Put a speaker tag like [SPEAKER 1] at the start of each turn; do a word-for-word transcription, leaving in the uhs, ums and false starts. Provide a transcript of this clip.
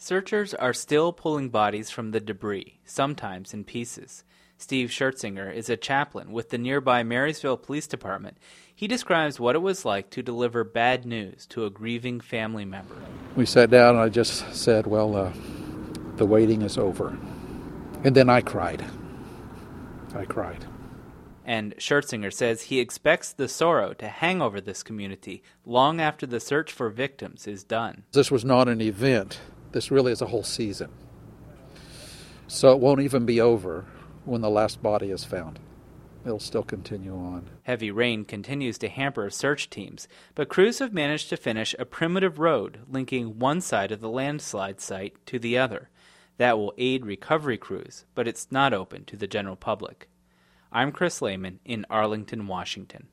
[SPEAKER 1] Searchers are still pulling bodies from the debris, sometimes in pieces. Steve Schertzinger is a chaplain with the nearby Marysville Police Department. He describes what it was like to deliver bad news to a grieving family member.
[SPEAKER 2] We sat down and I just said, well, uh, the waiting is over. And then I cried. I cried.
[SPEAKER 1] And Schertzinger says he expects the sorrow to hang over this community long after the search for victims is done.
[SPEAKER 2] This was not an event. This really is a whole season. So it won't even be over when the last body is found. It'll still continue on.
[SPEAKER 1] Heavy rain continues to hamper search teams, but crews have managed to finish a primitive road linking one side of the landslide site to the other. That will aid recovery crews, but it's not open to the general public. I'm Chris Lehman in Arlington, Washington.